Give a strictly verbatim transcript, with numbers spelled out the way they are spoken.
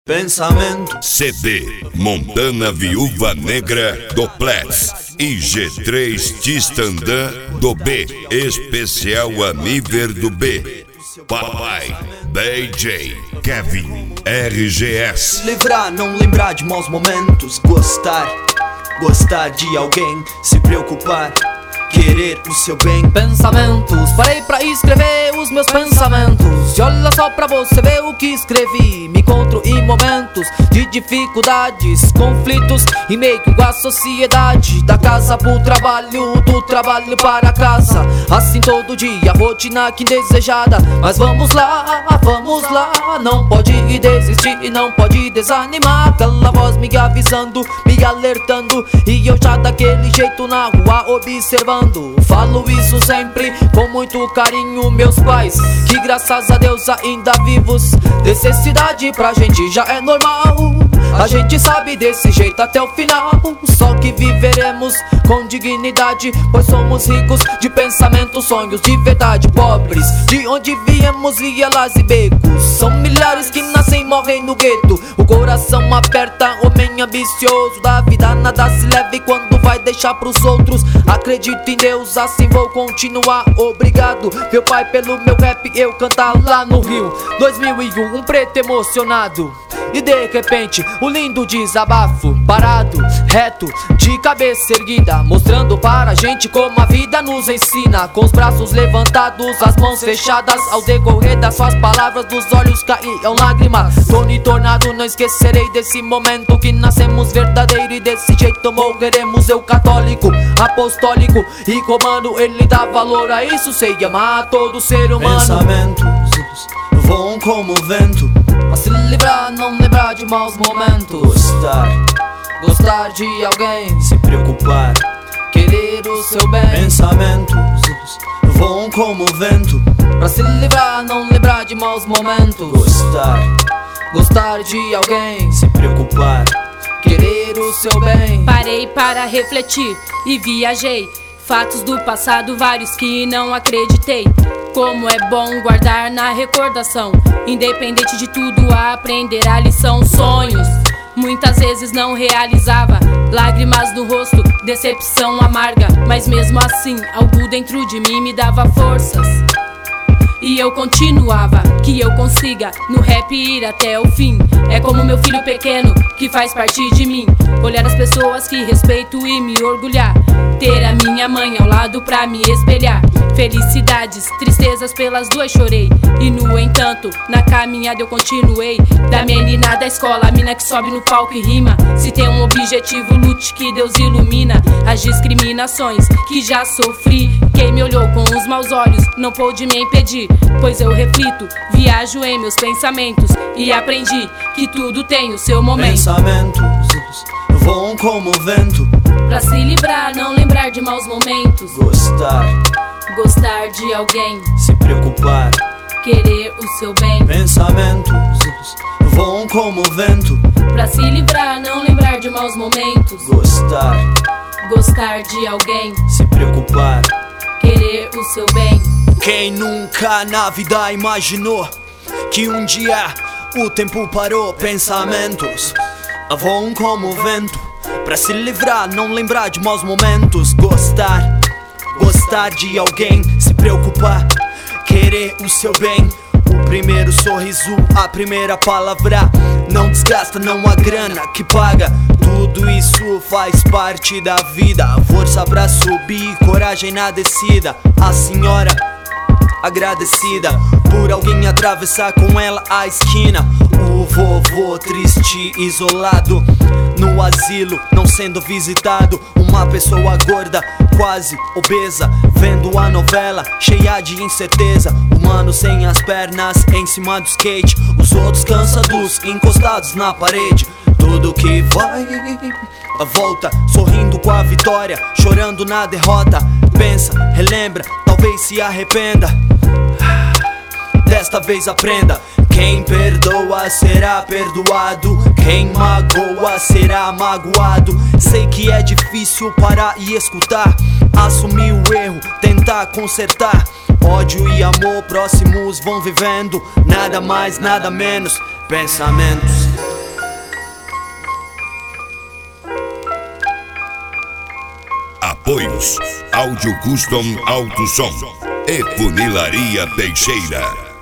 Pensamento C D Montana Viúva Negra do Plex e G três Tistandã do B, especial a nível do B. Papai D J Kevin R G S. Livrar, não lembrar de maus momentos. Gostar, gostar de alguém. Se preocupar, querer o seu bem. Pensamentos, parei pra escrever os meus pensamentos. E olha só pra você ver o que escrevi. Me encontro em momentos de dificuldades, conflitos e meio com a sociedade. Da casa pro trabalho, do trabalho para casa. Assim todo dia, rotina que indesejada. Mas vamos lá, vamos lá. Não pode desistir e não pode desanimar. Aquela voz me avisando, me alertando. E eu já daquele jeito na rua observando. Falo isso sempre com muito carinho, meus pais, que graças a Deus ainda vivos. Necessidade pra gente já é normal, a gente sabe desse jeito até o final. Só que viveremos com dignidade, pois somos ricos de pensamentos, sonhos de verdade. Pobres de onde viemos, vielas e becos. São milhares que nascem e morrem no gueto. O coração aperta, homem ambicioso. Da vida nada se leva e quando vai deixar pros outros. Acredito em Deus, assim vou continuar. Obrigado, meu pai, pelo meu rap eu cantar lá no Rio. dois mil e um, um preto emocionado. E de repente, o lindo desabafo. Parado, reto, de cabeça erguida, mostrando para a gente como a vida nos ensina. Com os braços levantados, as mãos fechadas. Ao decorrer das suas palavras, dos olhos caíam lágrimas. Tony Tornado, não esquecerei desse momento que nascemos verdadeiro e desse jeito morreremos. Eu católico, apostólico e romano, ele dá valor a isso, sei amar todo ser humano. Pensamentos voam como vento. Pra se livrar, não lembrar de maus momentos. Gostar, gostar de alguém. Se preocupar, querer o seu bem. Pensamentos voam como vento. Pra se livrar, não lembrar de maus momentos. Gostar, gostar de alguém. Se preocupar, querer o seu bem. Parei para refletir e viajei. Fatos do passado, vários que não acreditei. Como é bom guardar na recordação. Independente de tudo, aprender a lição. Sonhos, muitas vezes não realizava. Lágrimas no rosto, decepção amarga. Mas mesmo assim, algo dentro de mim me dava forças. E eu continuava, que eu consiga no rap ir até o fim. É como meu filho pequeno, que faz parte de mim. Olhar as pessoas que respeito e me orgulhar. Ter a minha mãe ao lado pra me espelhar. Felicidades, tristezas pelas duas chorei. E no entanto, na caminhada eu continuei. Da menina da escola, a mina que sobe no palco e rima. Se tem um objetivo, lute que Deus ilumina. As discriminações que já sofri. Quem me olhou com os maus olhos não pôde me impedir. Pois eu reflito, viajo em meus pensamentos. E aprendi que tudo tem o seu momento. Pensamentos voam como vento. Pra se livrar, não lembrar de maus momentos. Gostar, gostar de alguém. Se preocupar, querer o seu bem. Pensamentos voam como vento. Pra se livrar, não lembrar de maus momentos. Gostar, gostar de alguém. Se preocupar, querer o seu bem. Quem nunca na vida imaginou que um dia o tempo parou? Pensamentos voam como vento. Pra se livrar, não lembrar de maus momentos. Gostar, gostar de alguém. Se preocupar, querer o seu bem. O primeiro sorriso, a primeira palavra. Não desgasta, não há grana que paga. Tudo isso faz parte da vida. Força pra subir, coragem na descida. A senhora agradecida por alguém atravessar com ela a esquina. O vovô triste, isolado no asilo, não sendo visitado. Uma pessoa gorda, quase obesa, vendo a novela cheia de incerteza. O mano sem as pernas em cima do skate. Os outros cansados, encostados na parede. Tudo que vai, volta, sorrindo com a vitória, chorando na derrota. Pensa, relembra, talvez se arrependa. Desta vez aprenda. Quem perdoa será perdoado. Quem magoa será magoado. Sei que é difícil parar e escutar. Assumir o erro, tentar consertar. Ódio e amor próximos vão vivendo. Nada mais, nada menos. Pensamentos Apoios: Áudio Custom Alto Som e Funilaria Teixeira.